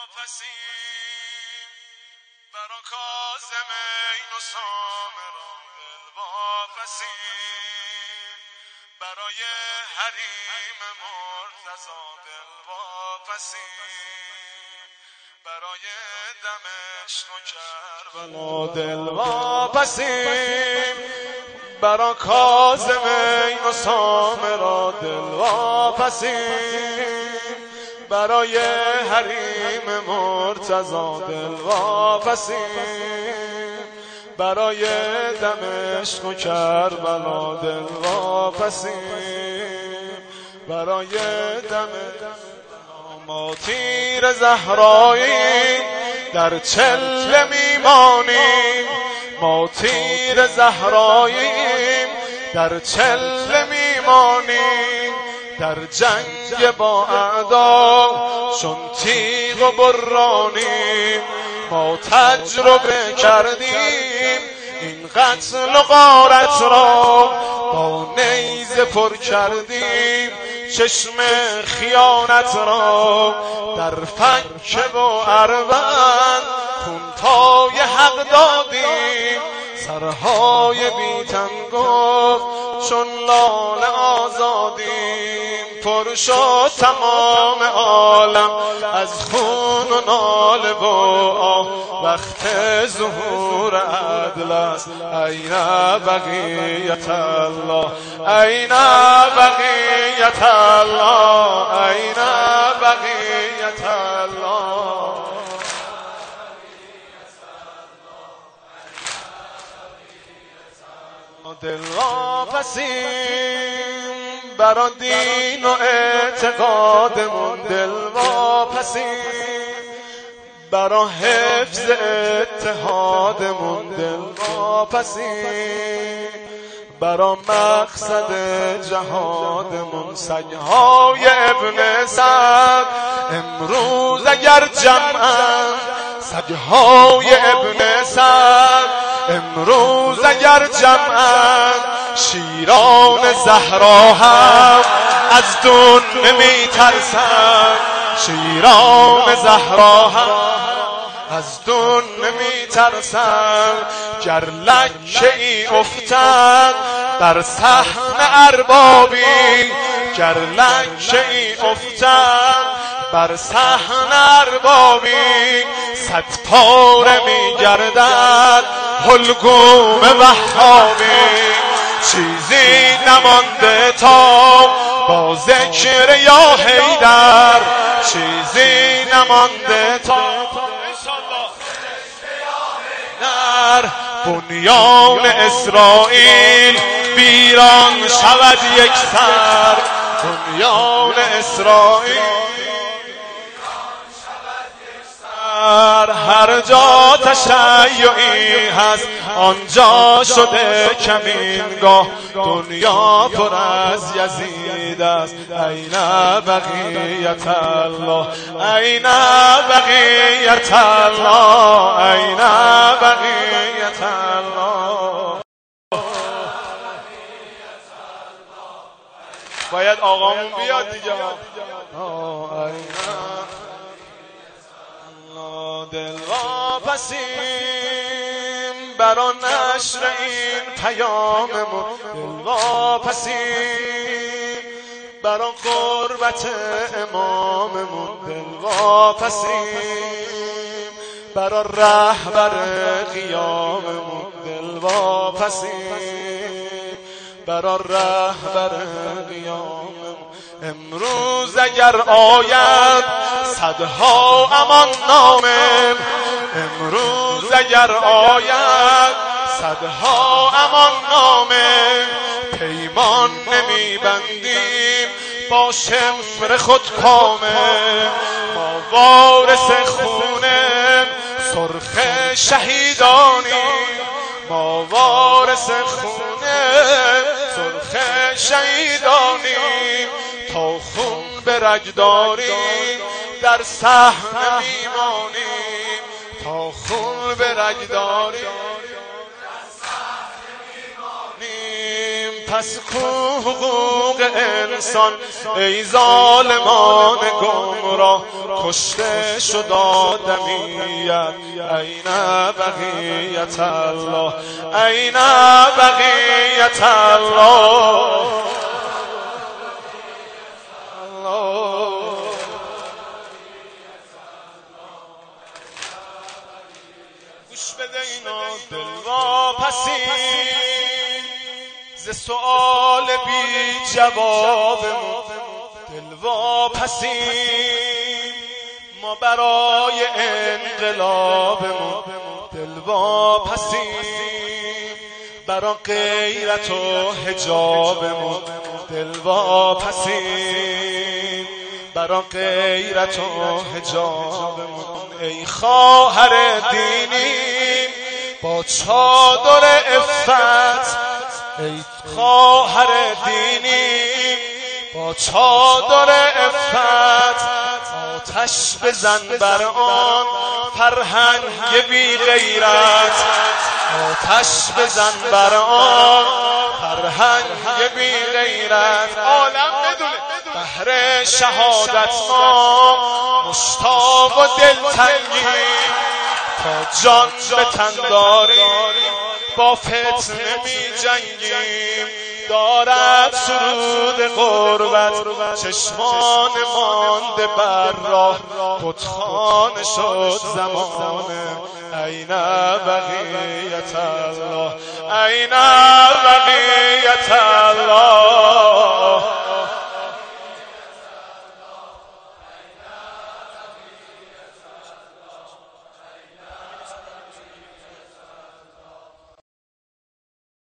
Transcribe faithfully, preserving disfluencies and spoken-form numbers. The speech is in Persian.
واپسیم برا کاظمین و سامرا دل واپسیم برای حریم مرتضی دل واپسیم برای دمشق و کربلا دل واپسیم برا کاظمین و سامرا دل واپسیم برای حریم مرتضی دل واپسیم برای دمشق و کربلا دل واپسیم برای دمشق ما تیر زهراییم در چله میمانیم ما تیر زهراییم در چله میمانیم در جنگ با اعدا چون تیغ و برانیم ما تجربه کردیم این قتل و غارت را با نیزه پر کردیم چشم خیانت را در فکه و اروند خونتای حق دادیم سرهای بیتن گفت چون لال آزادیم پر شد تمام عالم از خون و ناله و آه وقت ظهور عدل است این بقیت الله این بقیت الله این بقیت الله دل واپسیم برا دین و اعتقادمون دل واپسیم برا حفظ اتحادمون دل واپسیم برا مقصد جهادمون سگهای ابن سعد امروز اگر جمعن سگهای ابن سعد امروز اگر جمعن شیران زهرا هم از دون نمی ترسن شیران زهرا هم از دون نمی ترسن گر لکه ای افتد بر صحن اربابی گر لکه ای افتد بر صحن اربابی صد پاره می گردد حلقوم وهابی چیزی نمانده تا با ذکر یا حیدر چیزی نمانده تا در بنیان اسرائیل ویران شود یک سر بنیان اسرائیل هر جا تشیعی هست آنجا شده کمینگاه دنیا پر از یزید است این بقیت الله این بقیت الله این بقیت الله باید آقامون بیاد دیگه دل واپسیم برا نشر این پیاممون دل واپسیم برا قربت اماممون دل واپسیم برا رهبر قیاممون دل واپسیم برا رهبر قیاممون امروز اگر آید صدها امان نامم امروز اگر آید صدها امان نامم پیمان نمی بندیم با شمر خود کامه ما وارث خونه سرخ شهیدانیم ما وارث خونه سرخ شهیدانیم تا خون به رگ داریم در صحن میمانیم تا خون به رگ داریم در صحن میمانیم پس کو حقوق انسان؟ ای ظالمان گمراه کشته شد آدمیت، این بقیت الله، این بقیت الله. گوش بده اینا دل واپسی ز سؤال بی جوابمون، دل واپسی ما برای انقلابمون، دل واپسی برای غیرت و حجابمون، دل واپسی برای غیرت و حجابمون. ای خواهر دینی با چادر عفت، ای خواهر دینی با چادر عفت، آتش بزن بر آن فرهنگ بی غیرت، آتش بزن بر آن فرهنگ بی غیرت. عالم بدونه بهر شهادت ما مشتاق و دلتنگیم، تا جان به تن داریم با فتنه می جنگیم. دارد سرود غربت چشمان مانده بر راه، بتخانه شد زمانه، این بقیت الله، این بقیت